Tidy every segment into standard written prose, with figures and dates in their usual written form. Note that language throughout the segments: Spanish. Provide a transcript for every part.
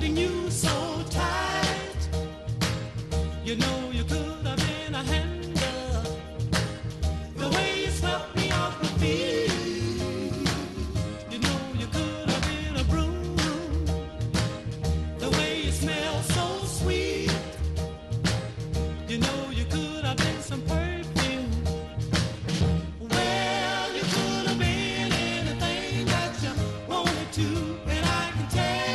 holding you so tight. You know you could have been a handle. The way you swept me off my feet. You know you could have been a broom. The way you smell so sweet. You know you could have been some perfume. Well, you could have been anything that you wanted to, and I can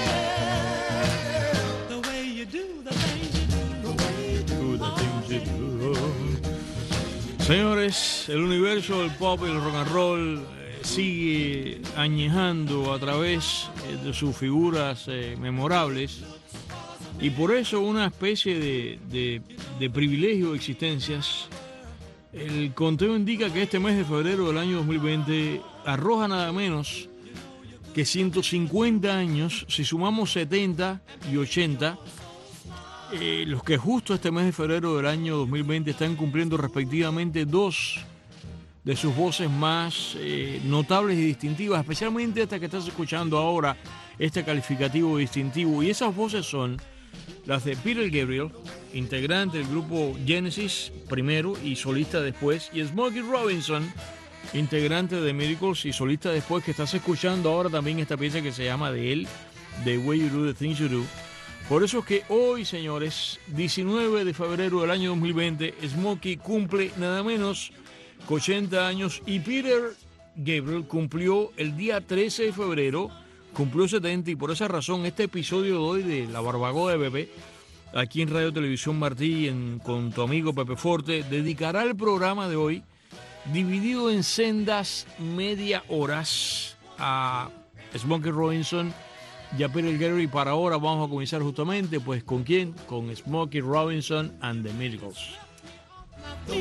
tell the way you do the things you do, the way you do the things you do. Señores, el universo del pop y el rock and roll sigue añejando a través de sus figuras memorables, y por eso una especie de privilegio de existencias. El conteo indica que este mes de febrero del año 2020 arroja nada menos que 150 años, si sumamos 70 y 80, los que justo este mes de febrero del año 2020 están cumpliendo respectivamente dos de sus voces más notables y distintivas, especialmente esta que estás escuchando ahora, este calificativo distintivo. Y esas voces son las de Peter Gabriel, integrante del grupo Genesis primero y solista después, y Smokey Robinson, integrante de Miracles y solista después, que estás escuchando ahora también esta pieza que se llama de él, The Way You Do the Things You Do. Por eso es que hoy, señores, 19 de febrero del año 2020, Smokey cumple nada menos que 80 años, y Peter Gabriel cumplió el día 13 de febrero, cumplió 70, y por esa razón este episodio de hoy de La Barbacoa de Pepe, aquí en Radio Televisión Martí, con tu amigo Pepe Forte, dedicará el programa de hoy, dividido en sendas media horas, a Smokey Robinson y a Peter Gabriel. Y para ahora vamos a comenzar justamente, pues, ¿con quién? Con Smokey Robinson and the Miracles. You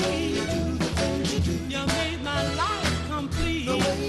made my life complete.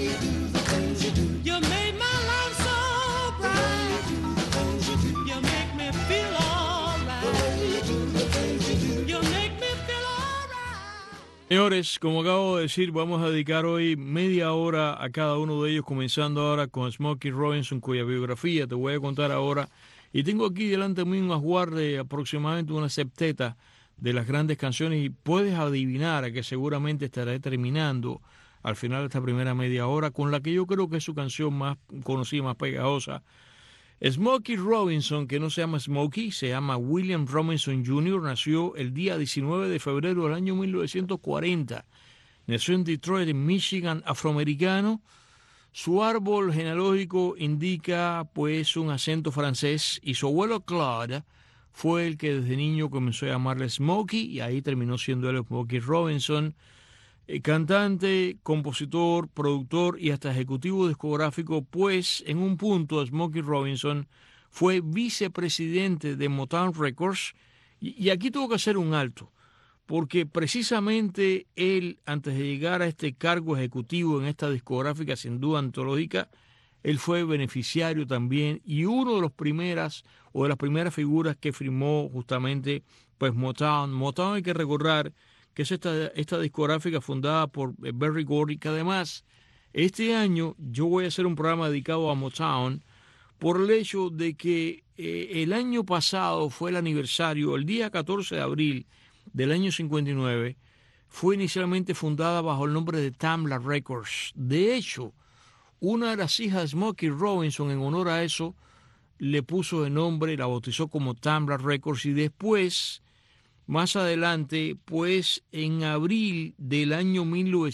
You made my life so bright. You make me feel alright. You make me feel alright. Señores, como acabo de decir, vamos a dedicar hoy media hora a cada uno de ellos, comenzando ahora con Smokey Robinson, cuya biografía te voy a contar ahora. Y tengo aquí delante de mí un ajuar de aproximadamente una septeta de las grandes canciones, y puedes adivinar a que seguramente estaré terminando al final de esta primera media hora con la que yo creo que es su canción más conocida, más pegajosa. Smokey Robinson, que no se llama Smokey, se llama William Robinson Jr., nació el día 19 de febrero del año 1940. Nació en Detroit, en Michigan, afroamericano. Su árbol genealógico indica pues un acento francés, y su abuelo Claude fue el que desde niño comenzó a llamarle Smokey, y ahí terminó siendo él Smokey Robinson. Cantante, compositor, productor y hasta ejecutivo discográfico, pues en un punto Smokey Robinson fue vicepresidente de Motown Records, y aquí tuvo que hacer un alto, porque precisamente él, antes de llegar a este cargo ejecutivo en esta discográfica sin duda antológica, él fue beneficiario también, y uno de los primeras o de las primeras figuras que firmó justamente pues Motown. Motown, hay que recordar que es esta discográfica fundada por Berry Gordy, que además este año yo voy a hacer un programa dedicado a Motown por el hecho de que el año pasado fue el aniversario, el día 14 de abril del año 59, fue inicialmente fundada bajo el nombre de Tamla Records. De hecho, una de las hijas de Smokey Robinson, en honor a eso, le puso de nombre, la bautizó como Tamla Records, y después, más adelante, pues en abril del año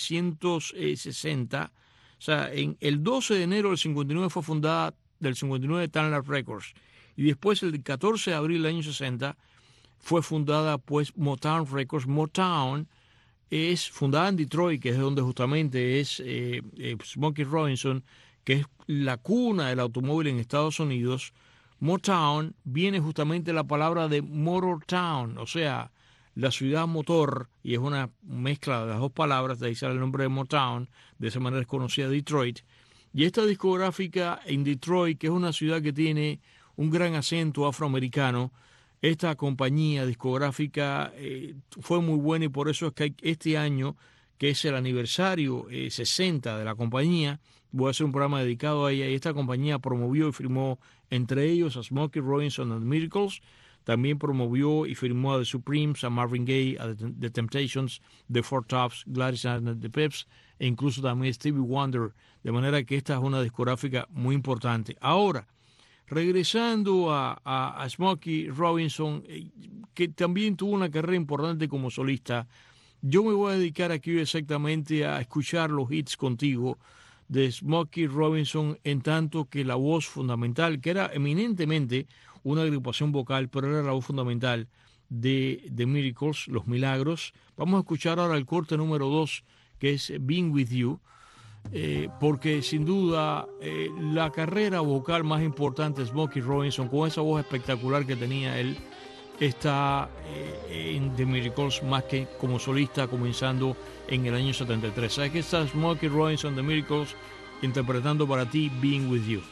1960, o sea, en el 12 de enero del 59 fue fundada, del 59, Tamla Records, y después el 14 de abril del año 60 fue fundada pues Motown Records. Motown es fundada en Detroit, que es donde justamente es Smokey Robinson, que es la cuna del automóvil en Estados Unidos. Motown viene justamente de la palabra de Motor Town, o sea, la ciudad motor, y es una mezcla de las dos palabras, de ahí sale el nombre de Motown, de esa manera es conocida Detroit. Y esta discográfica en Detroit, que es una ciudad que tiene un gran acento afroamericano, esta compañía discográfica fue muy buena, y por eso es que este año, que es el aniversario 60 de la compañía, voy a hacer un programa dedicado a ella, y esta compañía promovió y firmó entre ellos a Smokey Robinson and the Miracles. También promovió y firmó a The Supremes, a Marvin Gaye, a The Temptations, The Four Tops, Gladys and the Pips, e incluso también Stevie Wonder, de manera que esta es una discográfica muy importante. Ahora, regresando a Smokey Robinson, que también tuvo una carrera importante como solista, yo me voy a dedicar aquí exactamente a escuchar los hits contigo de Smokey Robinson, en tanto que la voz fundamental, que era eminentemente una agrupación vocal, pero era la voz fundamental de The Miracles, Los Milagros. Vamos a escuchar ahora el corte número 2, que es Being With You, porque sin duda la carrera vocal más importante de Smokey Robinson, con esa voz espectacular que tenía él, está en The Miracles más que como solista, comenzando en el año 73. ¿Sabes que está Smokey Robinson, The Miracles, interpretando para ti Being With You?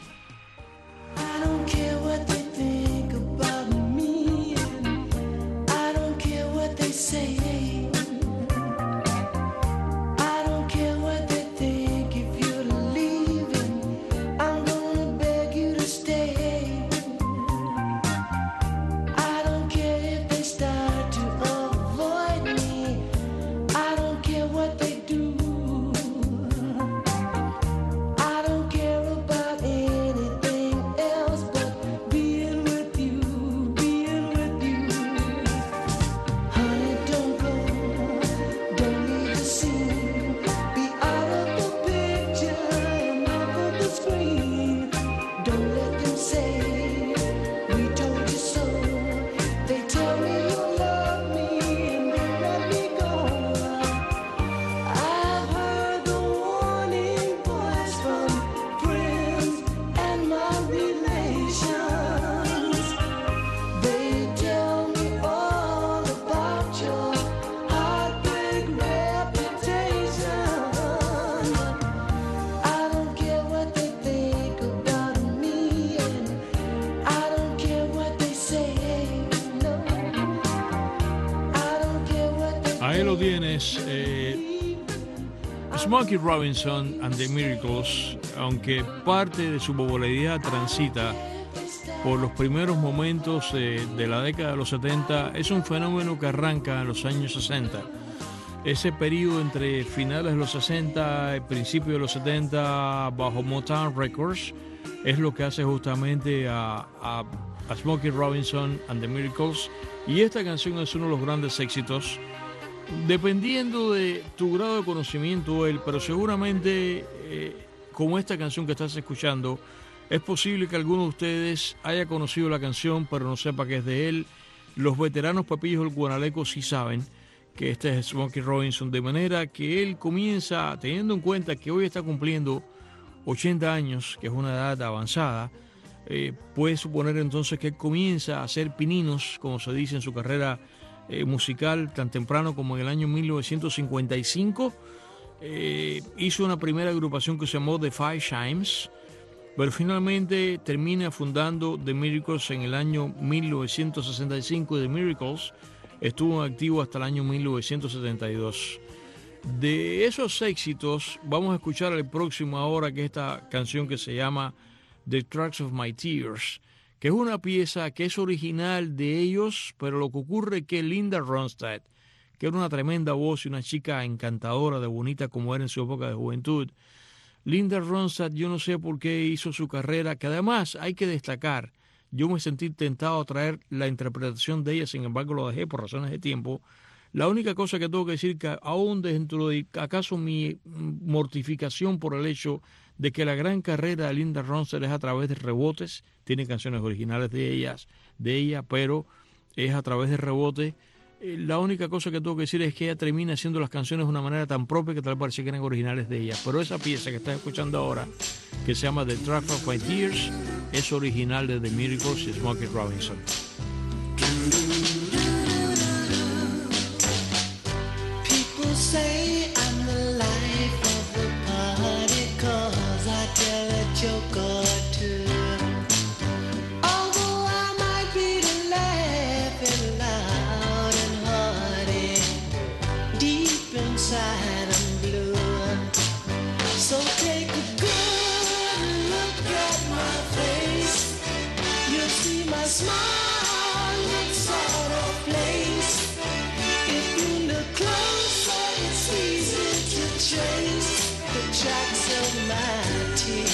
Ahí lo tienes, Smokey Robinson and the Miracles, aunque parte de su popularidad transita por los primeros momentos de la década de los 70, es un fenómeno que arranca en los años 60. Ese periodo entre finales de los 60 y principios de los 70 bajo Motown Records es lo que hace justamente a Smokey Robinson and the Miracles, y esta canción es uno de los grandes éxitos. Dependiendo de tu grado de conocimiento de él, pero seguramente como esta canción que estás escuchando, es posible que alguno de ustedes haya conocido la canción pero no sepa que es de él. Los veteranos papillos del Guanaleco sí saben que este es Smokey Robinson, de manera que él comienza, teniendo en cuenta que hoy está cumpliendo 80 años, que es una edad avanzada, puede suponer entonces que él comienza a hacer pininos, como se dice en su carrera musical, tan temprano como en el año 1955. Hizo una primera agrupación que se llamó The Five Chimes, pero finalmente termina fundando The Miracles en el año 1965. The Miracles estuvo activo hasta el año 1972. De esos éxitos vamos a escuchar el próximo ahora, que es esta canción que se llama The Tracks of My Tears, que es una pieza que es original de ellos, pero lo que ocurre es que Linda Ronstadt, que era una tremenda voz y una chica encantadora, de bonita como era en su época de juventud, Linda Ronstadt, yo no sé por qué hizo su carrera, que además hay que destacar, yo me sentí tentado a traer la interpretación de ella, sin embargo lo dejé por razones de tiempo. La única cosa que tengo que decir, que aún dentro de acaso mi mortificación por el hecho de que la gran carrera de Linda Ronstadt es a través de rebotes, tiene canciones originales de ella, pero es a través de rebotes. La única cosa que tengo que decir es que ella termina haciendo las canciones de una manera tan propia que tal vez parecía que eran originales de ella. Pero esa pieza que estás escuchando ahora, que se llama The Track of My Tears, es original de The Miracles y Smokey Robinson. People say I'm the life of the party 'cause I tell a joke or two. Although I might be laughing loud and hearty, deep inside I'm blue. So take a good look at my face a small sort of place. If you look closer, it's easy to trace the tracks of my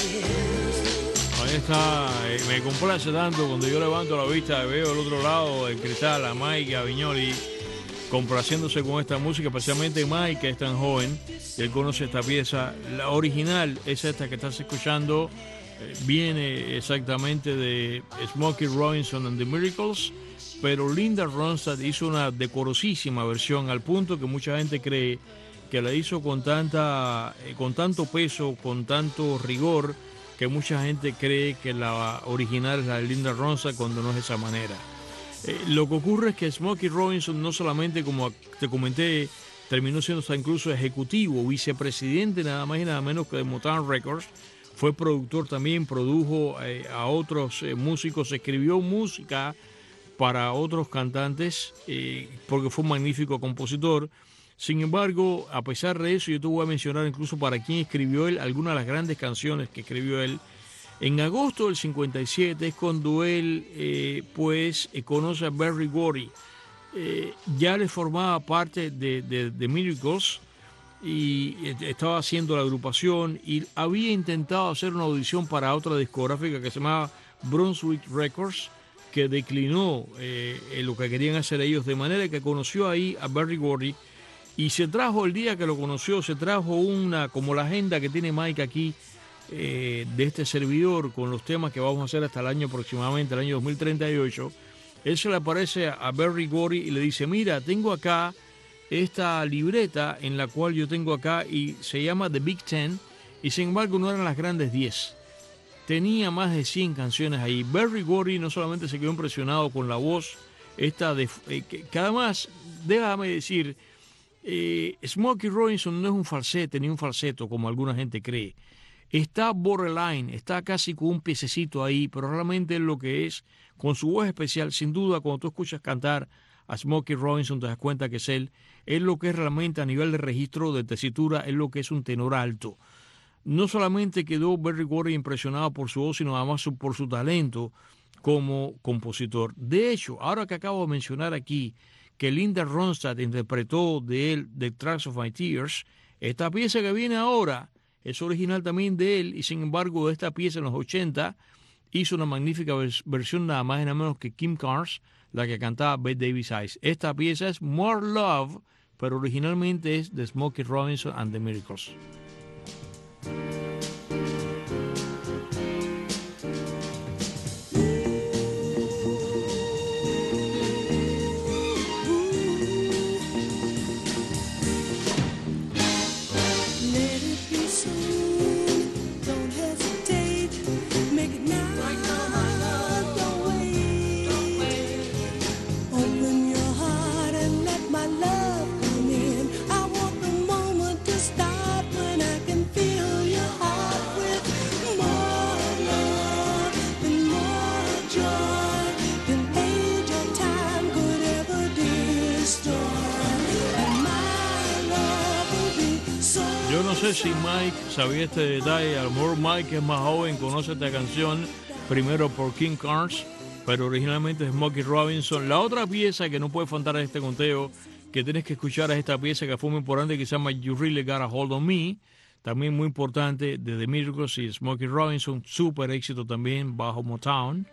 tears. Ahí está, me complace tanto cuando yo levanto la vista y veo el otro lado del cristal a Mike Avignoli complaciéndose con esta música, especialmente Mike, que es tan joven, y él conoce esta pieza. La original es esta que estás escuchando, viene exactamente de Smokey Robinson and the Miracles, pero Linda Ronstadt hizo una decorosísima versión, al punto que mucha gente cree que la hizo con tanto peso, con tanto rigor, que mucha gente cree que la original es la de Linda Ronstadt, cuando no es de esa manera. Lo que ocurre es que Smokey Robinson no solamente, como te comenté, terminó siendo hasta incluso ejecutivo, vicepresidente nada más y nada menos que de Motown Records, fue productor también, produjo a otros músicos, escribió música para otros cantantes, porque fue un magnífico compositor. Sin embargo, a pesar de eso, yo te voy a mencionar incluso para quién escribió él, algunas de las grandes canciones que escribió él. En agosto del 57 es cuando él conoce a Berry Gordy. Ya le formaba parte de Miracles y estaba haciendo la agrupación y había intentado hacer una audición para otra discográfica que se llamaba Brunswick Records, que declinó lo que querían hacer ellos, de manera que conoció ahí a Berry Gordy y se trajo, el día que lo conoció, se trajo como la agenda que tiene Mike aquí, de este servidor, con los temas que vamos a hacer hasta el año aproximadamente, el año 2038. Él se le aparece a Berry Gordy y le dice: mira, tengo acá esta libreta en la cual yo tengo acá y se llama The Big Ten, y sin embargo no eran las grandes 10. Tenía más de 100 canciones ahí. Berry Gordy no solamente se quedó impresionado con la voz esta que además, déjame decir, Smokey Robinson no es un falsete ni un falseto como alguna gente cree. Está borderline, está casi con un piececito ahí, pero realmente es lo que es, con su voz especial. Sin duda, cuando tú escuchas cantar a Smokey Robinson, te das cuenta que es lo que es realmente a nivel de registro, de tesitura, es lo que es un tenor alto. No solamente quedó Berry Gordy impresionado por su voz, sino además por su talento como compositor. De hecho, ahora que acabo de mencionar aquí que Linda Ronstadt interpretó de él The Tracks of My Tears, esta pieza que viene ahora es original también de él, y sin embargo de esta pieza en los 80 hizo una magnífica versión nada más y nada menos que Kim Carnes, la que cantaba Bette Davis Eyes. Esta pieza es More Love, pero originalmente es de Smokey Robinson and the Miracles. No sé si Mike sabía este detalle, a lo mejor Mike, que es más joven, conoce esta canción primero por Kim Carnes, pero originalmente es Smokey Robinson. La otra pieza que no puede faltar a este conteo, que tienes que escuchar, es esta pieza que fue muy importante, que se llama You Really Got a Hold on Me, también muy importante, de The Miracles y Smokey Robinson, súper éxito también bajo Motown.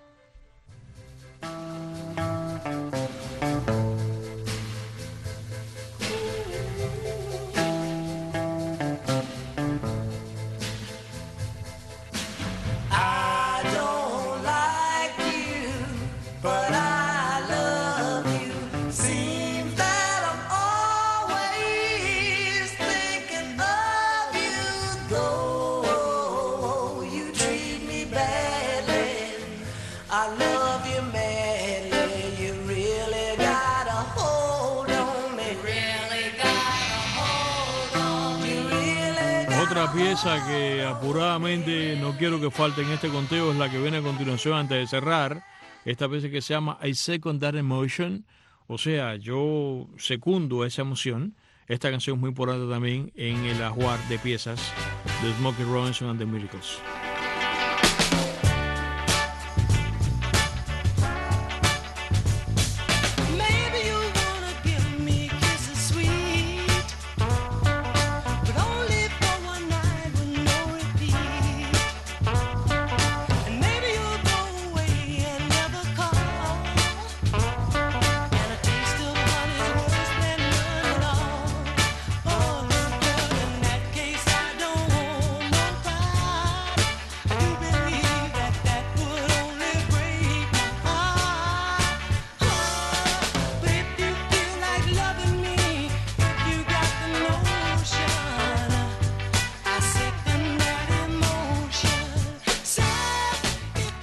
Otra pieza que apuradamente no quiero que falte en este conteo es la que viene a continuación antes de cerrar. Esta pieza que se llama I Second That Emotion, o sea, yo secundo esa emoción. Esta canción es muy importante también en el ajuar de piezas de Smokey Robinson and the Miracles.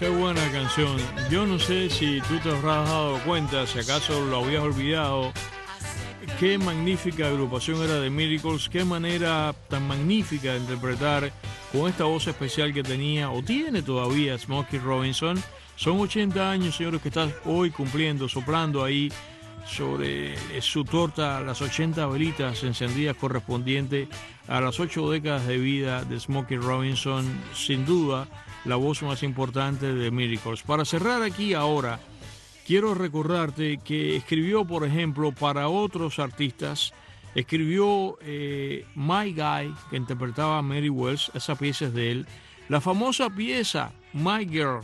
Qué buena canción. Yo no sé si tú te habrás dado cuenta, si acaso lo habías olvidado, qué magnífica agrupación era The Miracles, qué manera tan magnífica de interpretar con esta voz especial que tenía o tiene todavía Smokey Robinson. Son 80 años, señores, que está hoy cumpliendo, soplando ahí sobre su torta las 80 velitas encendidas correspondientes a las 8 décadas de vida de Smokey Robinson, sin duda la voz más importante de The Miracles. Para cerrar aquí ahora, quiero recordarte que escribió, por ejemplo, para otros artistas, escribió My Guy, que interpretaba a Mary Wells, esa pieza es de él. La famosa pieza My Girl,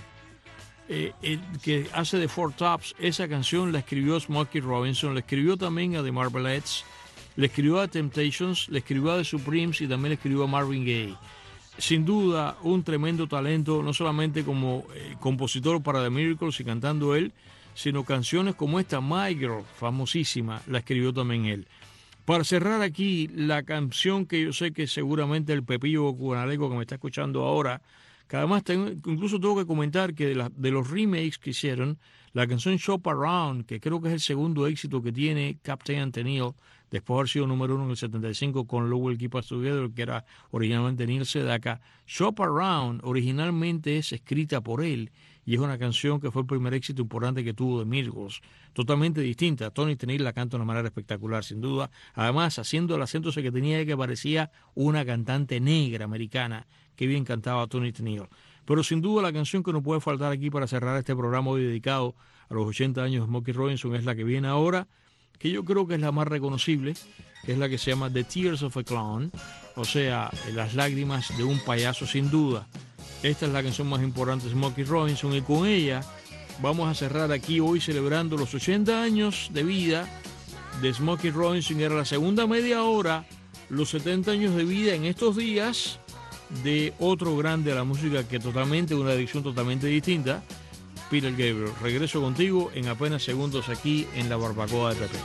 que hace de Four Tops, esa canción la escribió Smokey Robinson, la escribió también a The Marvelettes, le escribió a Temptations, le escribió a The Supremes y también le escribió a Marvin Gaye. Sin duda, un tremendo talento, no solamente como compositor para The Miracles y cantando él, sino canciones como esta, My Girl, famosísima, la escribió también él. Para cerrar aquí, la canción que yo sé que seguramente el Pepillo Cubanareco que me está escuchando ahora, que además incluso tengo que comentar que de los remakes que hicieron, la canción Shop Around, que creo que es el segundo éxito que tiene Captain and Tennille, después de haber sido número 1 en el 75 con Lowell Keep Us Together, que era originalmente Neil Sedaka. Shop Around originalmente es escrita por él y es una canción que fue el primer éxito importante que tuvo The Miracles, totalmente distinta. Tony Tennille la canta de una manera espectacular, sin duda, además haciendo el acento ese que tenía, que parecía una cantante negra americana. Qué bien cantaba Tony Tennille. Pero sin duda la canción que no puede faltar aquí para cerrar este programa hoy dedicado a los 80 años de Smokey Robinson es la que viene ahora, que yo creo que es la más reconocible, que es la que se llama The Tears of a Clown, o sea, las lágrimas de un payaso, sin duda. Esta es la canción más importante de Smokey Robinson y con ella vamos a cerrar aquí hoy celebrando los 80 años de vida de Smokey Robinson. Era la segunda media hora, los 70 años de vida en estos días de otro grande de la música que totalmente, una edición totalmente distinta, Peter Gabriel. Regreso contigo en apenas segundos aquí en la Barbacoa de Pepe.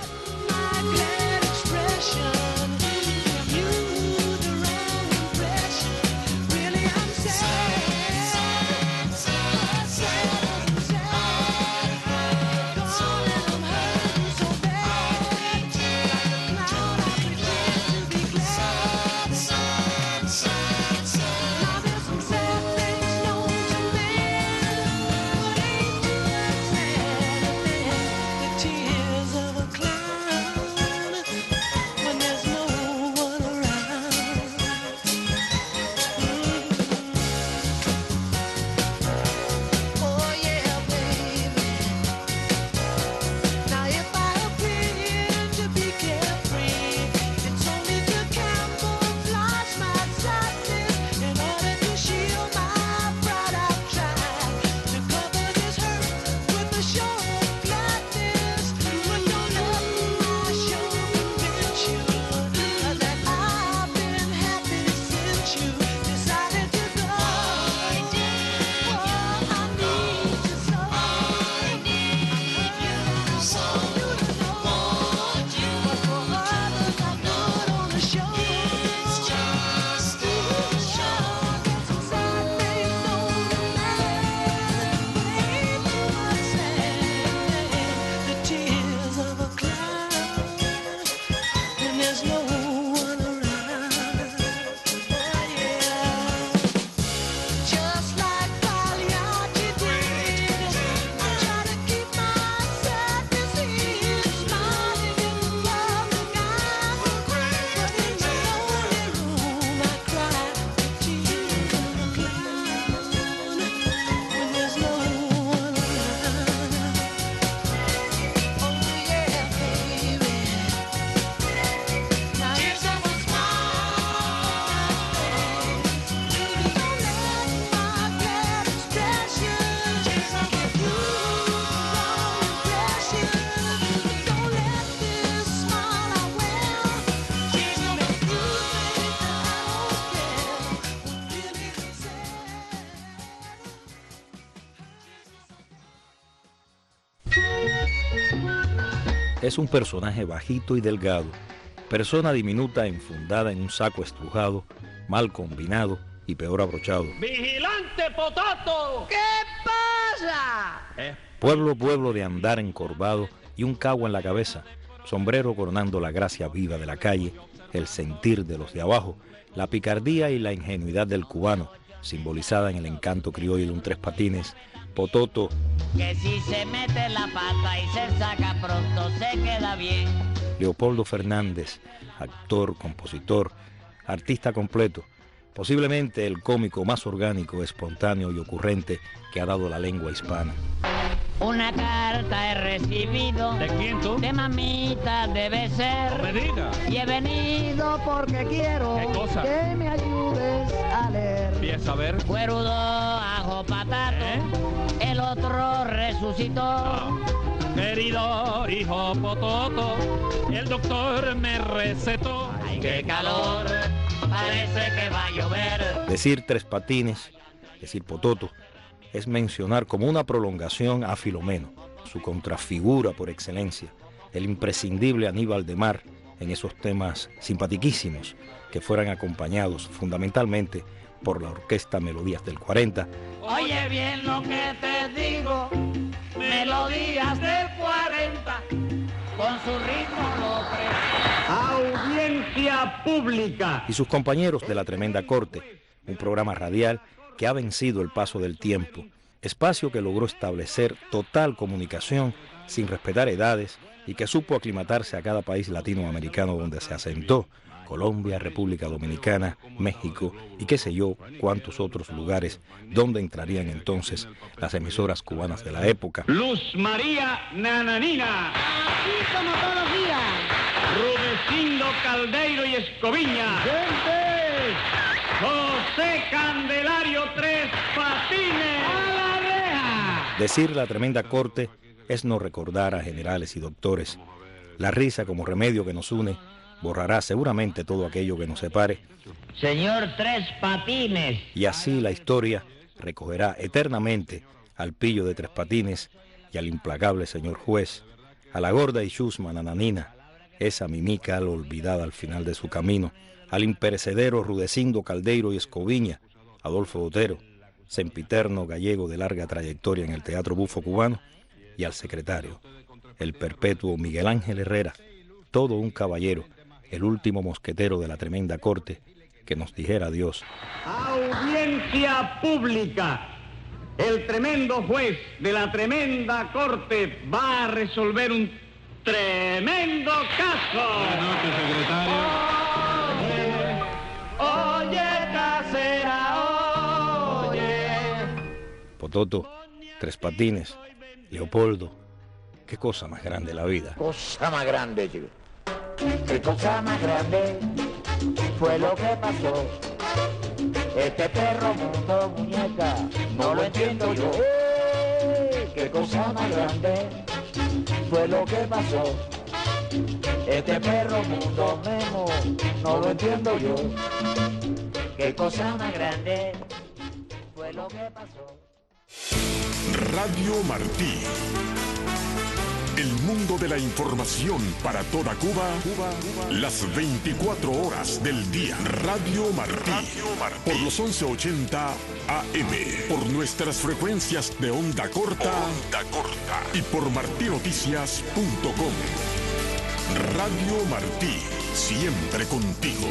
Es un personaje bajito y delgado, persona diminuta enfundada en un saco estrujado, mal combinado y peor abrochado. ¡Vigilante Potato! ¿Qué pasa? Pueblo, pueblo de andar encorvado y un cagua en la cabeza, sombrero coronando la gracia viva de la calle, el sentir de los de abajo, la picardía y la ingenuidad del cubano, simbolizada en el encanto criollo de un tres patines, Pototo. Que si se mete la pata y se saca pronto se queda bien. Leopoldo Fernández, actor, compositor, artista completo, posiblemente el cómico más orgánico, espontáneo y ocurrente que ha dado la lengua hispana. Una carta he recibido. ¿De quién tú? De mamita debe ser. No me digas. Y he venido porque quiero ¿Qué cosa? que me ayudes a leer. Empieza a ver. Cuerudo, ajo, patato. El otro resucitó. Querido hijo Pototo, el doctor me recetó. Ay, qué calor, parece que va a llover. Decir tres patines, decir Pototo, es mencionar como una prolongación a Filomeno, su contrafigura por excelencia, el imprescindible Aníbal de Mar en esos temas simpatiquísimos que fueran acompañados fundamentalmente por la orquesta Melodías del 40. Oye bien lo que te digo, Melodías del 40, con su ritmo lo Audiencia pública. Y sus compañeros de La Tremenda Corte, un programa radial que ha vencido el paso del tiempo, espacio que logró establecer total comunicación sin respetar edades y que supo aclimatarse a cada país latinoamericano donde se asentó, Colombia, República Dominicana, México y qué sé yo cuántos otros lugares donde entrarían entonces las emisoras cubanas de la época. Luz María Nananina. Así como todos los días. Rudecindo Caldeiro y Escoviña. José Candelario Tres Patines. ¡A la reja! Decir La Tremenda Corte es no recordar a generales y doctores. La risa como remedio que nos une borrará seguramente todo aquello que nos separe. Señor Tres Patines. Y así la historia recogerá eternamente al pillo de Tres Patines y al implacable señor juez, a la gorda y chusma Nananina, esa mimica olvidada al final de su camino, al imperecedero Rudecindo Caldeiro y Escoviña, Adolfo Botero, sempiterno gallego de larga trayectoria en el teatro bufo cubano, y al secretario, el perpetuo Miguel Ángel Herrera, todo un caballero, el último mosquetero de La Tremenda Corte, que nos dijera adiós. Audiencia pública. El tremendo juez de la tremenda corte va a resolver un tremendo caso. Buenas noches, secretario. Oye, casera, oye. Pototo, Tres Patines, Leopoldo, qué cosa más grande la vida. Cosa más grande, chico. Qué cosa más grande fue lo que pasó. Este perro mundo, muñeca, no lo entiendo yo. Qué cosa más grande fue lo que pasó. Este perro mundo, Memo, no lo entiendo yo. Qué cosa más grande fue lo que pasó. Radio Martí. El mundo de la información para toda Cuba, las 24 horas del día. Radio Martí. Por los 1180 AM. Por nuestras frecuencias de onda corta. Y por martinoticias.com. Radio Martí. Siempre contigo.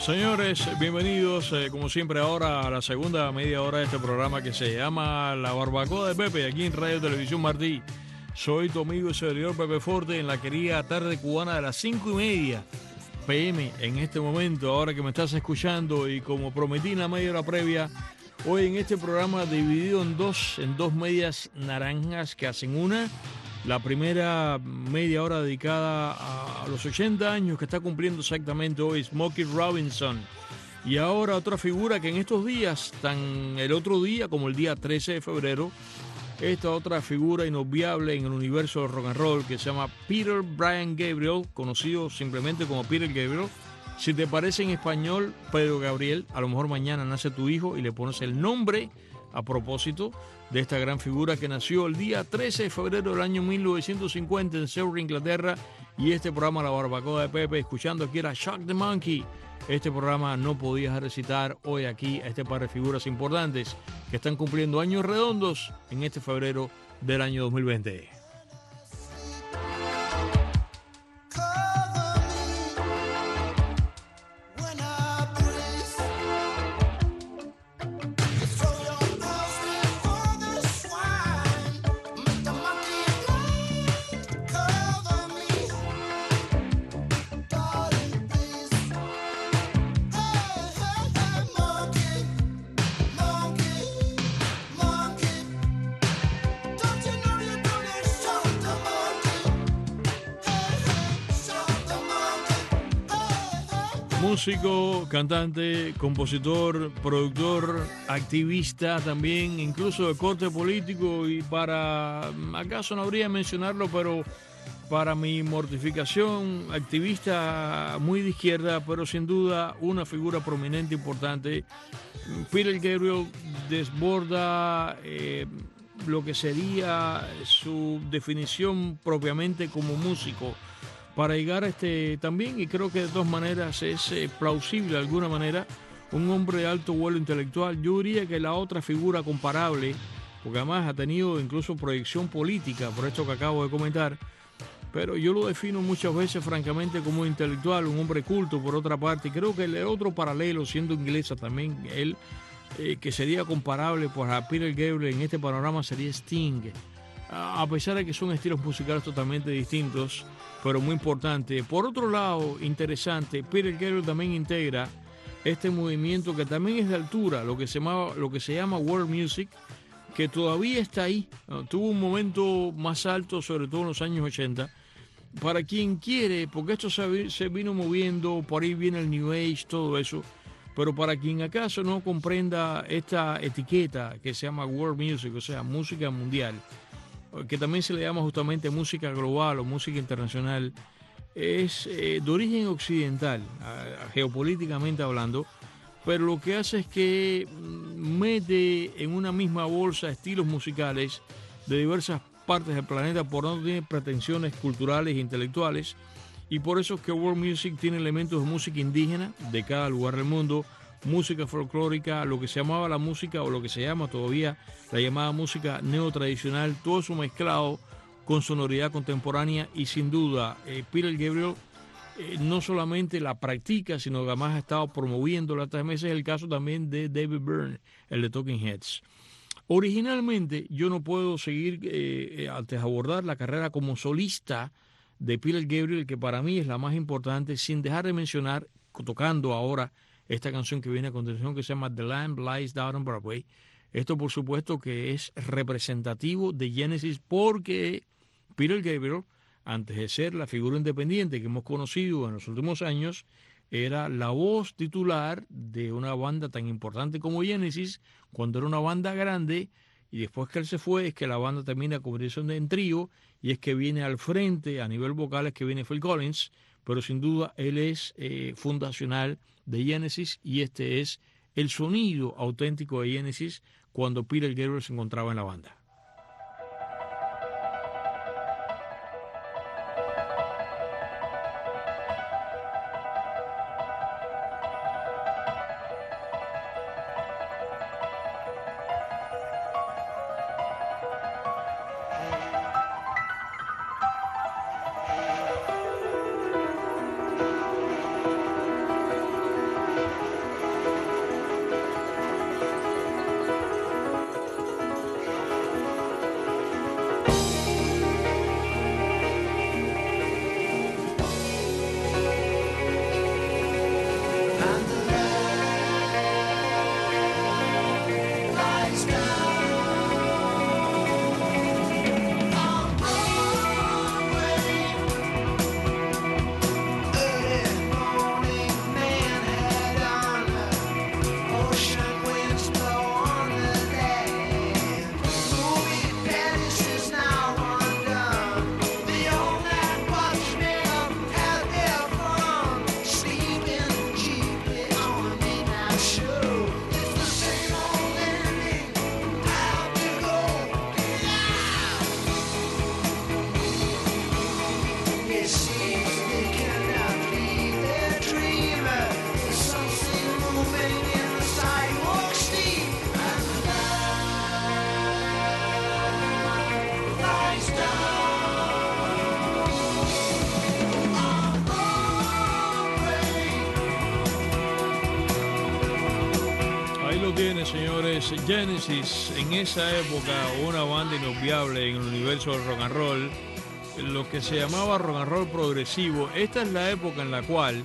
Señores, bienvenidos como siempre ahora a la segunda media hora de este programa que se llama La Barbacoa de Pepe, aquí en Radio Televisión Martí. Soy tu amigo y servidor Pepe Forte en la querida tarde cubana de las 5:30 p.m. en este momento, ahora que me estás escuchando, y como prometí en la media hora previa, hoy en este programa dividido en dos medias naranjas que hacen una. La primera media hora dedicada a los 80 años que está cumpliendo exactamente hoy Smokey Robinson. Y ahora otra figura que en estos días, tan el otro día como el día 13 de febrero, esta otra figura inobviable en el universo del rock and roll que se llama Peter Brian Gabriel, conocido simplemente como Peter Gabriel. Si te parece en español, Pedro Gabriel, a lo mejor mañana nace tu hijo y le pones el nombre a propósito de esta gran figura que nació el día 13 de febrero del año 1950 en Surrey, Inglaterra. Y este programa La Barbacoa de Pepe, escuchando aquí era Shock the Monkey. Este programa no podía recitar hoy aquí a este par de figuras importantes que están cumpliendo años redondos en este febrero del año 2020. Músico, cantante, compositor, productor, activista también, incluso de corte político, y acaso no habría mencionarlo, pero para mi mortificación, activista muy de izquierda, pero sin duda una figura prominente, importante. Peter Gabriel desborda lo que sería su definición propiamente como músico, para llegar a también, y creo que de todas maneras es plausible de alguna manera, un hombre de alto vuelo intelectual. Yo diría que la otra figura comparable, porque además ha tenido incluso proyección política, por esto que acabo de comentar, pero yo lo defino muchas veces francamente como intelectual, un hombre culto por otra parte. Y creo que el otro paralelo, siendo inglesa también, él, que sería comparable pues, a Peter Gabriel en este panorama, sería Sting. A pesar de que son estilos musicales totalmente distintos, pero muy importante. Por otro lado, interesante, Peter Gabriel también integra este movimiento que también es de altura, lo que se llama World Music, que todavía está ahí. Tuvo un momento más alto, sobre todo en los años 80. Para quien quiere, porque esto se vino moviendo, por ahí viene el New Age, todo eso, pero para quien acaso no comprenda esta etiqueta que se llama World Music, o sea, música mundial, que también se le llama justamente música global o música internacional, es de origen occidental, geopolíticamente hablando, pero lo que hace es que mete en una misma bolsa estilos musicales de diversas partes del planeta, por donde tiene pretensiones culturales e intelectuales, y por eso es que World Music tiene elementos de música indígena de cada lugar del mundo, música folclórica, lo que se llamaba la música, o lo que se llama todavía la llamada música neotradicional, todo eso mezclado con sonoridad contemporánea. Y sin duda Peter Gabriel no solamente la practica, sino que además ha estado promoviéndola hasta meses. Es el caso también de David Byrne, el de Talking Heads. Originalmente yo no puedo seguir antes de abordar la carrera como solista de Peter Gabriel, que para mí es la más importante, sin dejar de mencionar, tocando ahora esta canción que viene a continuación, que se llama The Lamb Lies Down on Broadway. Esto por supuesto que es representativo de Genesis, porque Peter Gabriel, antes de ser la figura independiente que hemos conocido en los últimos años, era la voz titular de una banda tan importante como Genesis, cuando era una banda grande, y después que él se fue es que la banda termina convirtiéndose en trío, y es que viene al frente a nivel vocal, es que viene Phil Collins, pero sin duda él es fundacional de Genesis, y este es el sonido auténtico de Genesis cuando Peter Gabriel se encontraba en la banda. and the light lies down on Broadway. Early morning Manhattan, ocean winds blow on the land. Movie palaces now undone. The old man watchmen have their fun, sleeping cheaply on a midnight show. It's the same old ending. I have to go get out. It seems they cannot leave their dream. There's something moving in the sidewalk steam, and the light lies down on Broadway. Ahí lo tiene, señores. Genesis, en esa época, una banda inolvidable en el universo del rock and roll, lo que se llamaba rock and roll progresivo. Esta es la época en la cual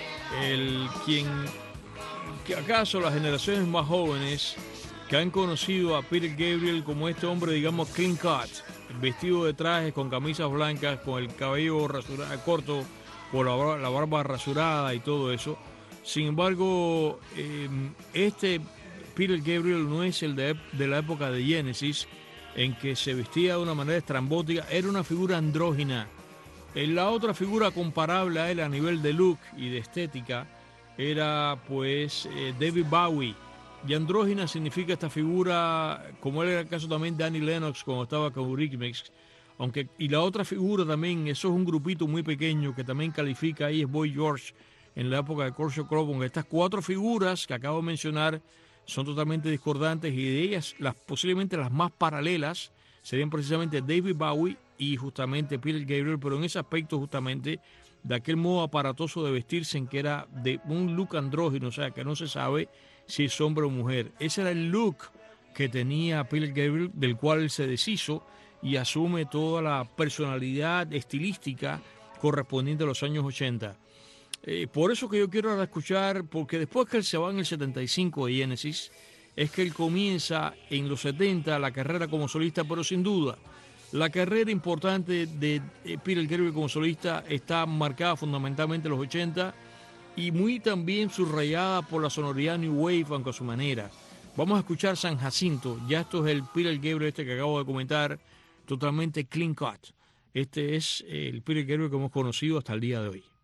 que acaso las generaciones más jóvenes que han conocido a Peter Gabriel como este hombre, digamos, clean cut, vestido de trajes con camisas blancas, con el cabello corto, con la barba rasurada y todo eso. Sin embargo, este Peter Gabriel no es el de la época de Genesis, en que se vestía de una manera estrambótica. Era una figura andrógina. La otra figura comparable a él a nivel de look y de estética era pues David Bowie. Y andrógina significa esta figura, como era el caso también de Annie Lennox cuando estaba con Eurythmics. Y la otra figura también, eso es un grupito muy pequeño que también califica ahí, es Boy George, en la época de Kurt Cobain. Estas cuatro figuras que acabo de mencionar son totalmente discordantes, y de ellas posiblemente las más paralelas serían precisamente David Bowie y justamente Peter Gabriel, pero en ese aspecto justamente de aquel modo aparatoso de vestirse, en que era de un look andrógino, o sea que no se sabe si es hombre o mujer. Ese era el look que tenía Peter Gabriel, del cual él se deshizo y asume toda la personalidad estilística correspondiente a los años 80. Por eso que yo quiero ahora escuchar, porque después que él se va en el 75 de Genesis, es que él comienza en los 70 la carrera como solista, pero sin duda la carrera importante de Peter Gabriel como solista está marcada fundamentalmente en los 80 y muy también subrayada por la sonoridad New Wave, aunque a su manera. Vamos a escuchar San Jacinto. Ya esto es el Peter Gabriel que acabo de comentar, totalmente clean cut. Este es el Peter Gabriel que hemos conocido hasta el día de hoy.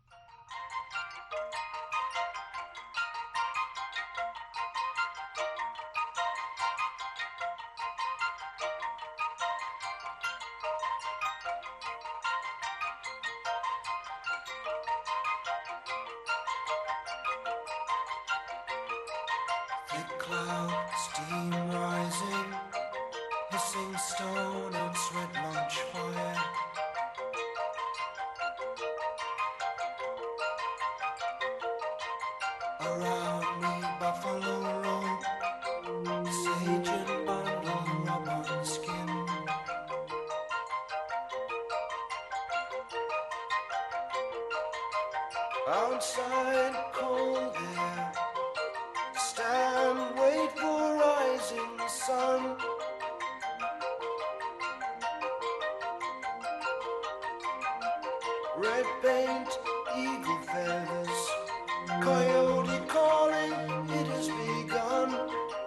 Thick cloud, steam rising, hissing stone and sweat launch fire. Around me, buffalo robe, sage and bundle rub on skin. Outside, cold air. Stand, wait for rising sun. Red paint, eagle feathers, coyote calling, it has begun.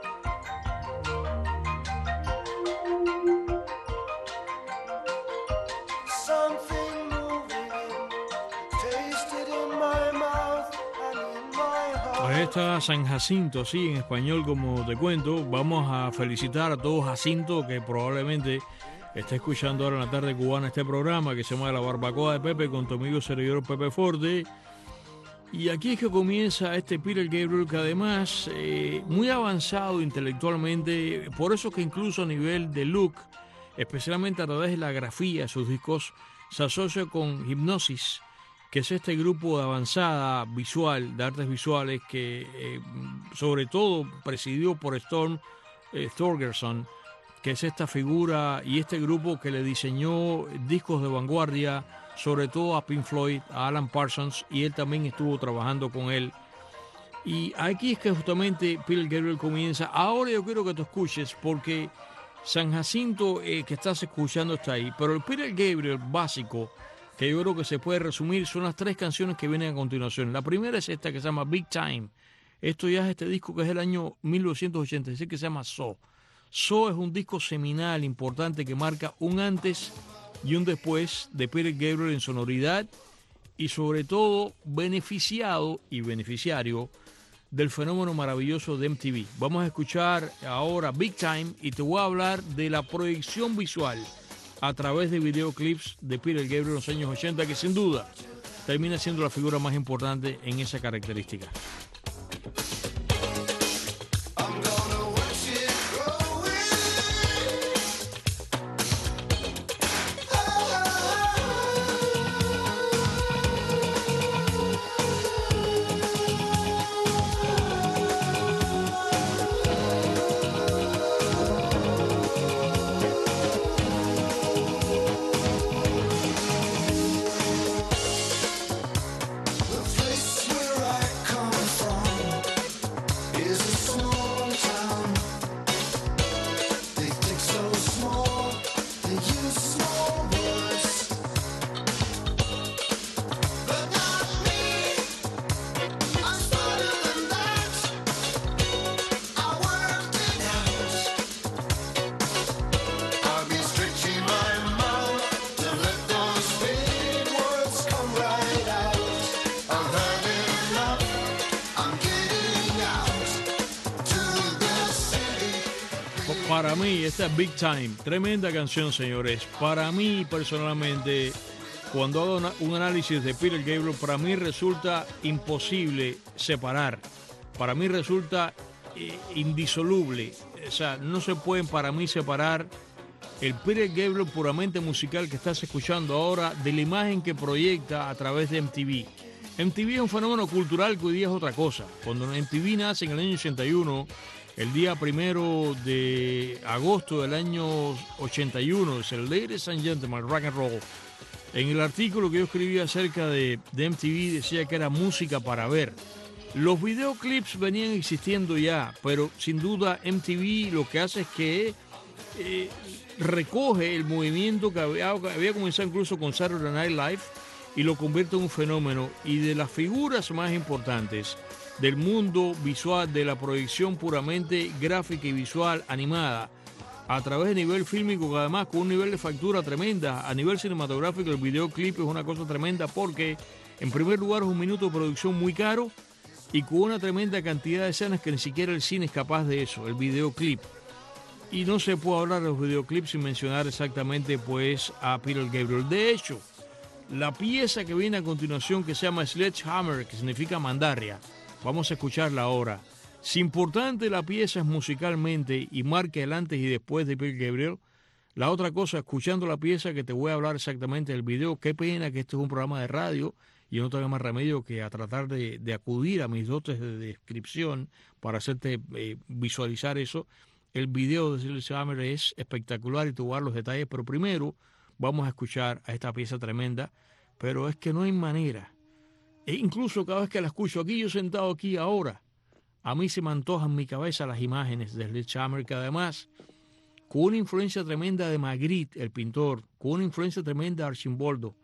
Something moving, tasted in my mouth and in my heart. Ahí está San Jacinto, sí, en español, como te cuento. Vamos a felicitar a todo Jacinto, que probablemente está escuchando ahora en la tarde cubana este programa que se llama La Barbacoa de Pepe, con tu amigo servidor Pepe Forte. Y aquí es que comienza este Peter Gabriel, que además muy avanzado intelectualmente, por eso que incluso a nivel de look, especialmente a través de la grafía de sus discos, se asocia con Hipnosis, que es este grupo de avanzada visual, de artes visuales, que sobre todo presidido por Storm Thorgerson, que es esta figura y este grupo que le diseñó discos de vanguardia, sobre todo a Pink Floyd, a Alan Parsons, y él también estuvo trabajando con él. Y aquí es que justamente Peter Gabriel comienza. Ahora yo quiero que tú escuches porque San Jacinto que estás escuchando está ahí. Pero el Peter Gabriel básico, que yo creo que se puede resumir, son las 3 canciones que vienen a continuación. La primera es esta que se llama Big Time. Esto ya es este disco que es del año 1986 que se llama So. So es un disco seminal importante que marca un antes y un después de Peter Gabriel en sonoridad y sobre todo beneficiado y beneficiario del fenómeno maravilloso de MTV. Vamos a escuchar ahora Big Time y te voy a hablar de la proyección visual a través de videoclips de Peter Gabriel en los años 80, que sin duda termina siendo la figura más importante en esa característica. Para mí, esta es Big Time, tremenda canción, señores. Para mí, personalmente, cuando hago un análisis de Peter Gabriel, para mí resulta imposible separar. Para mí resulta indisoluble. O sea, no se pueden para mí separar el Peter Gabriel puramente musical que estás escuchando ahora de la imagen que proyecta a través de MTV. MTV es un fenómeno cultural que hoy día es otra cosa. Cuando MTV nace en el año 81, el día 1 de agosto del año 81, es el Ladies and Gentlemen Rock and Roll. En el artículo que yo escribí acerca de MTV decía que era música para ver. Los videoclips venían existiendo ya, pero sin duda MTV lo que hace es que recoge el movimiento que había comenzado incluso con Saturday Night Live y lo convierte en un fenómeno. Y de las figuras más importantes del mundo visual, de la proyección puramente gráfica y visual animada a través de nivel fílmico, que además con un nivel de factura tremenda, a nivel cinematográfico el videoclip es una cosa tremenda porque en primer lugar es un minuto de producción muy caro y con una tremenda cantidad de escenas que ni siquiera el cine es capaz de eso, el videoclip. Y no se puede hablar de los videoclips sin mencionar exactamente pues a Peter Gabriel. De hecho, la pieza que viene a continuación, que se llama Sledgehammer, que significa mandarria, vamos a escucharla ahora. Si importante la pieza es musicalmente y marca el antes y después de Peter Gabriel, la otra cosa, escuchando la pieza que te voy a hablar exactamente del video, qué pena que este es un programa de radio y no tengo más remedio que a tratar de acudir a mis dotes de descripción para hacerte visualizar eso. El video de Sledgehammer es espectacular y te voy a dar los detalles, pero primero vamos a escuchar a esta pieza tremenda, pero es que no hay manera. E incluso cada vez que la escucho aquí, yo sentado aquí ahora, a mí se me antojan en mi cabeza las imágenes de Sledgehammer, que además, con una influencia tremenda de Magritte, el pintor, con una influencia tremenda de Arcimboldo,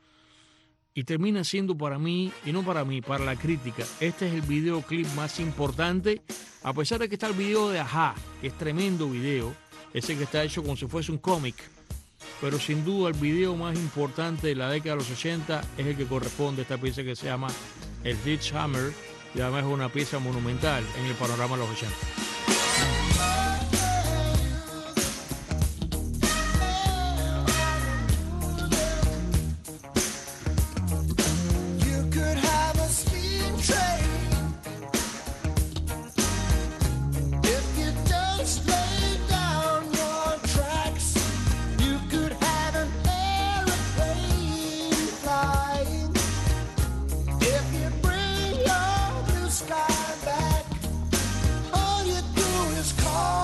y termina siendo para mí, y no para mí, para la crítica, este es el videoclip más importante, a pesar de que está el video de Ajá, que es tremendo video, ese que está hecho como si fuese un cómic, pero sin duda el video más importante de la década de los 80 es el que corresponde a esta pieza que se llama el Sledgehammer, y además es una pieza monumental en el panorama de los 80. Sky back, all you do is call.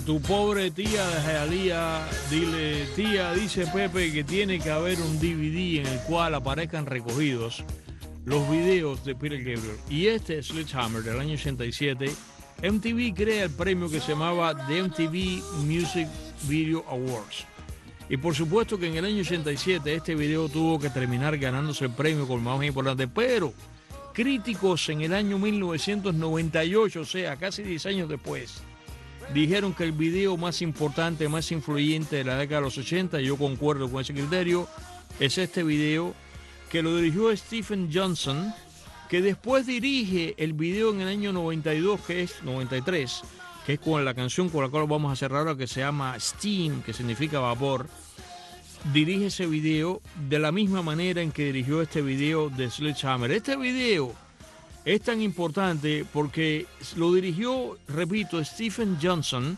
tu pobre tía de Hialeah, dile, tía, dice Pepe que tiene que haber un DVD en el cual aparezcan recogidos los videos de Peter Gabriel. Y este Sledgehammer del año 87, MTV crea el premio que se llamaba The MTV Music Video Awards. Y por supuesto que en el año 87 este video tuvo que terminar ganándose el premio con el más importante, pero críticos en el año 1998, o sea, casi 10 años después, dijeron que el video más importante, más influyente de la década de los 80, yo concuerdo con ese criterio, es este video que lo dirigió Stephen Johnson, que después dirige el video en el año 93, que es con la canción con la cual vamos a cerrar ahora, que se llama Steam, que significa vapor. Dirige ese video de la misma manera en que dirigió este video de Sledgehammer. Este video es tan importante porque lo dirigió, repito, Stephen Johnson,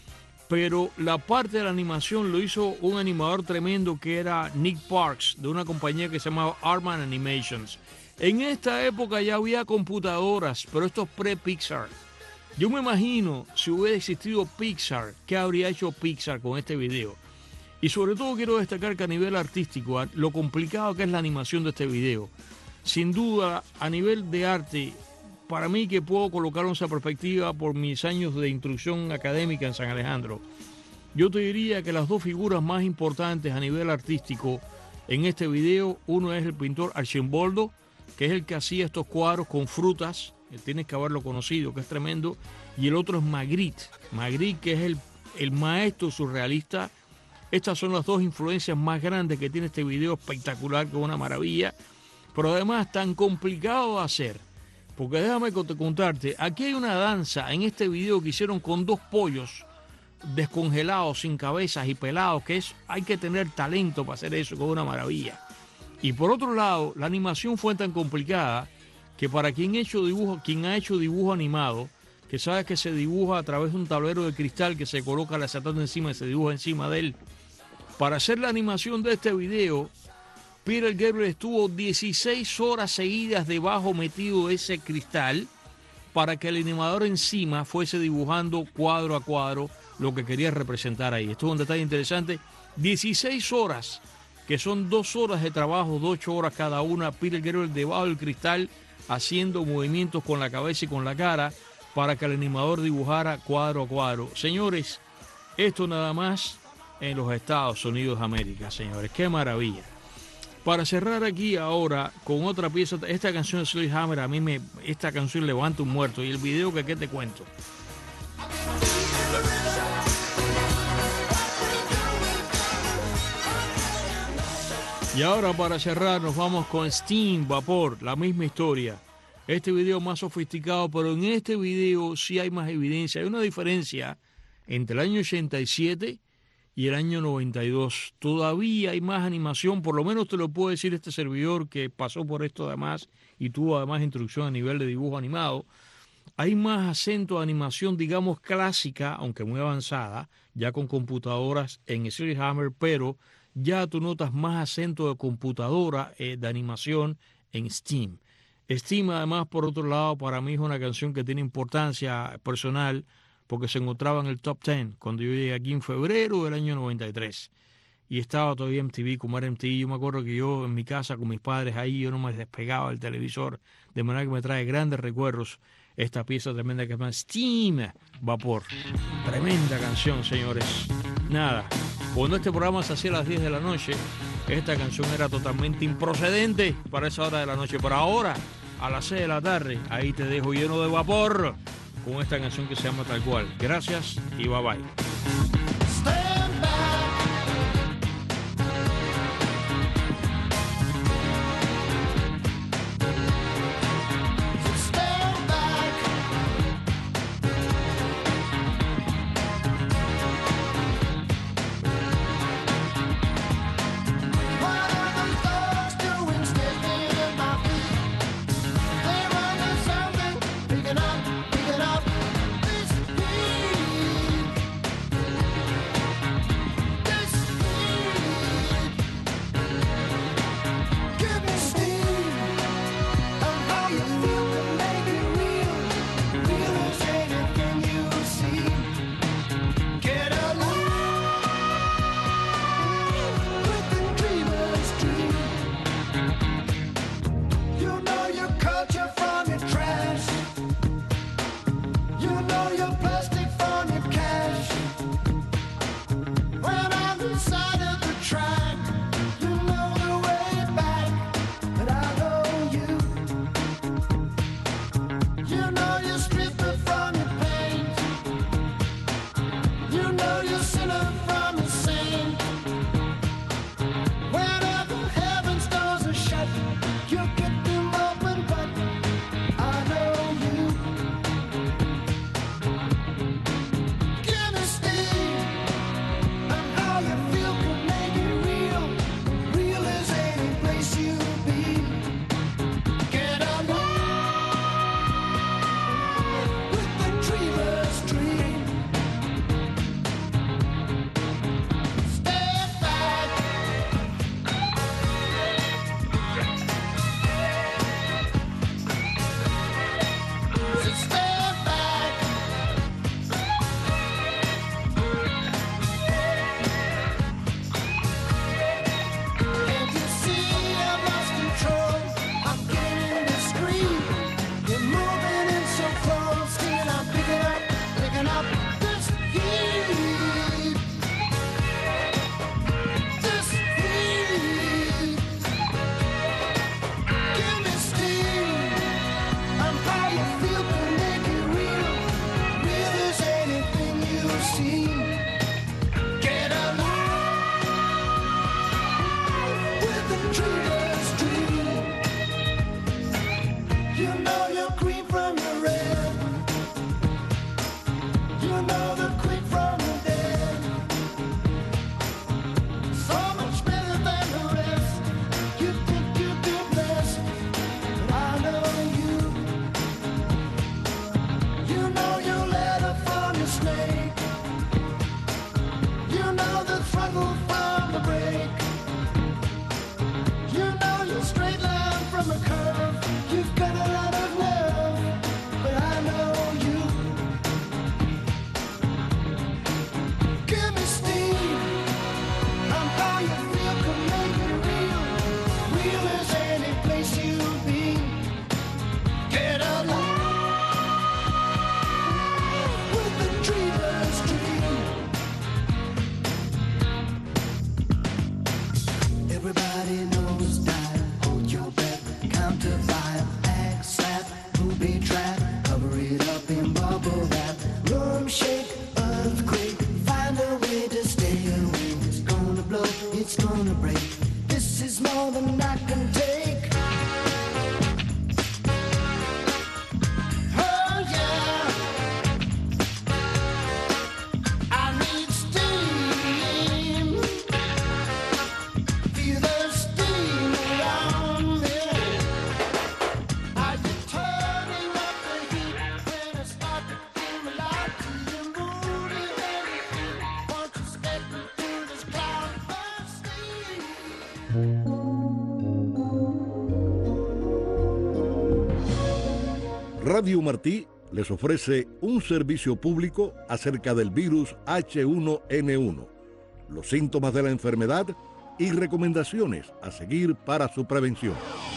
pero la parte de la animación lo hizo un animador tremendo que era Nick Parks, de una compañía que se llamaba Artman Animations. En esta época ya había computadoras, pero esto es pre-Pixar. Yo me imagino, si hubiera existido Pixar, ¿qué habría hecho Pixar con este video? Y sobre todo quiero destacar que a nivel artístico, lo complicado que es la animación de este video. Sin duda, a nivel de arte, para mí que puedo colocar esa perspectiva por mis años de instrucción académica en San Alejandro, yo te diría que las dos figuras más importantes a nivel artístico en este video, uno es el pintor Arcimboldo, que es el que hacía estos cuadros con frutas, tienes que haberlo conocido, que es tremendo, y el otro es Magritte, que es el maestro surrealista. Estas son las dos influencias más grandes que tiene este video espectacular, que es una maravilla, pero además tan complicado de hacer, porque déjame contarte, aquí hay una danza en este video que hicieron con dos pollos descongelados, sin cabezas y pelados, hay que tener talento para hacer eso, que es una maravilla. Y por otro lado, la animación fue tan complicada que para quien ha hecho dibujo animado, que sabe que se dibuja a través de un tablero de cristal que se coloca el acetato encima y se dibuja encima de él, para hacer la animación de este video, Peter Gabriel estuvo 16 horas seguidas debajo metido de ese cristal para que el animador encima fuese dibujando cuadro a cuadro lo que quería representar ahí. Esto es un detalle interesante. 16 horas, que son 2 horas de trabajo, de 8 horas cada una, Peter Gabriel debajo del cristal haciendo movimientos con la cabeza y con la cara para que el animador dibujara cuadro a cuadro. Señores, esto nada más en los Estados Unidos de América, señores. ¡Qué maravilla! Para cerrar aquí ahora con otra pieza, esta canción de Sledgehammer, esta canción levanta un muerto, y el video que qué te cuento. Y ahora para cerrar nos vamos con Steam, Vapor, la misma historia. Este video más sofisticado, pero en este video sí hay más evidencia. Hay una diferencia entre el año 87 y el año 92. Todavía hay más animación, por lo menos te lo puedo decir este servidor que pasó por esto además y tuvo además instrucción a nivel de dibujo animado. Hay más acento de animación, digamos, clásica, aunque muy avanzada, ya con computadoras en Sledgehammer, pero ya tú notas más acento de computadora de animación en Steam. Steam, además, por otro lado, para mí es una canción que tiene importancia personal porque se encontraba en el top 10 cuando yo llegué aquí en febrero del año 93. Y estaba todavía MTV, como era MTV. Yo me acuerdo que yo en mi casa con mis padres ahí, yo no me despegaba del televisor, de manera que me trae grandes recuerdos esta pieza tremenda que se llama Steam, Vapor. Tremenda canción, señores. Nada, cuando este programa se hacía a las 10 de la noche, esta canción era totalmente improcedente para esa hora de la noche. Pero ahora, a las 6 de la tarde, ahí te dejo lleno de vapor con esta canción que se llama tal cual. Gracias y bye bye. Will that room shake, earthquake, find a way to stay away. It's gonna blow, it's gonna break. This is more than I can take. Oh yeah, I need steam. Feel the steam around me. Are you turning up the heat when I start to feel alive? Do you move it anything? Won't you step into this cloud of steam? Radio Martí les ofrece un servicio público acerca del virus H1N1, los síntomas de la enfermedad y recomendaciones a seguir para su prevención.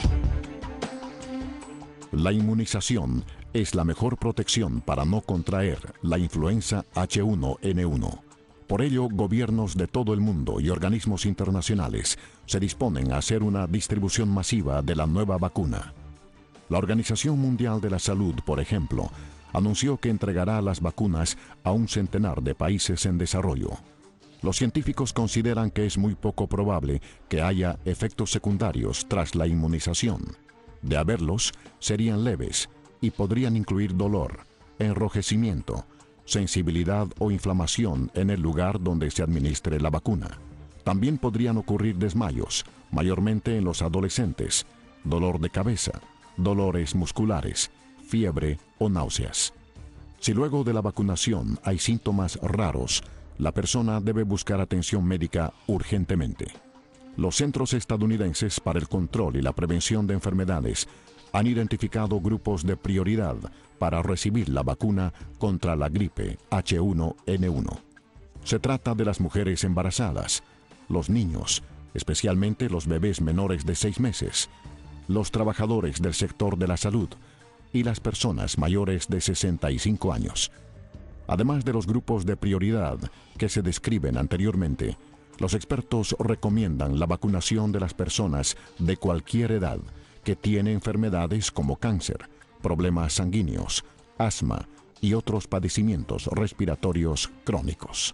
La inmunización es la mejor protección para no contraer la influenza H1N1. Por ello, gobiernos de todo el mundo y organismos internacionales se disponen a hacer una distribución masiva de la nueva vacuna. La Organización Mundial de la Salud, por ejemplo, anunció que entregará las vacunas a 1 centenar de países en desarrollo. Los científicos consideran que es muy poco probable que haya efectos secundarios tras la inmunización. De haberlos, serían leves y podrían incluir dolor, enrojecimiento, sensibilidad o inflamación en el lugar donde se administre la vacuna. También podrían ocurrir desmayos, mayormente en los adolescentes, dolor de cabeza, dolores musculares, fiebre o náuseas. Si luego de la vacunación hay síntomas raros, la persona debe buscar atención médica urgentemente. Los Centros Estadounidenses para el Control y la Prevención de Enfermedades han identificado grupos de prioridad para recibir la vacuna contra la gripe H1N1. Se trata de las mujeres embarazadas, los niños, especialmente los bebés menores de 6 meses, los trabajadores del sector de la salud y las personas mayores de 65 años. Además de los grupos de prioridad que se describen anteriormente, los expertos recomiendan la vacunación de las personas de cualquier edad que tienen enfermedades como cáncer, problemas sanguíneos, asma y otros padecimientos respiratorios crónicos.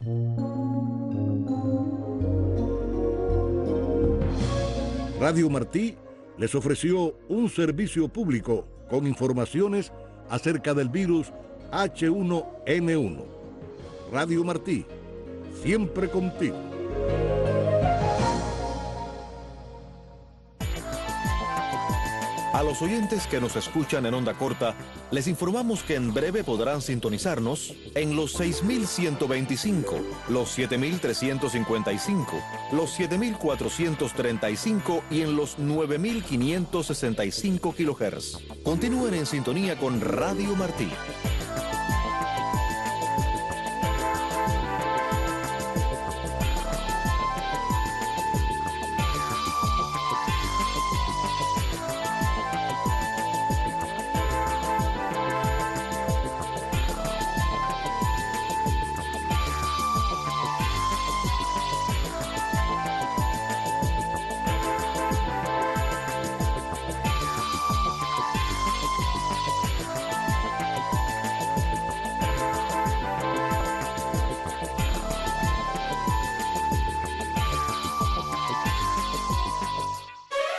Radio Martí les ofreció un servicio público con informaciones acerca del virus H1N1. Radio Martí, siempre contigo. A los oyentes que nos escuchan en onda corta, les informamos que en breve podrán sintonizarnos en los 6.125, los 7.355, los 7.435 y en los 9.565 kHz. Continúen en sintonía con Radio Martí.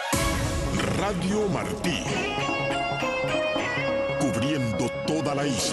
Radio Martí, cubriendo toda la isla.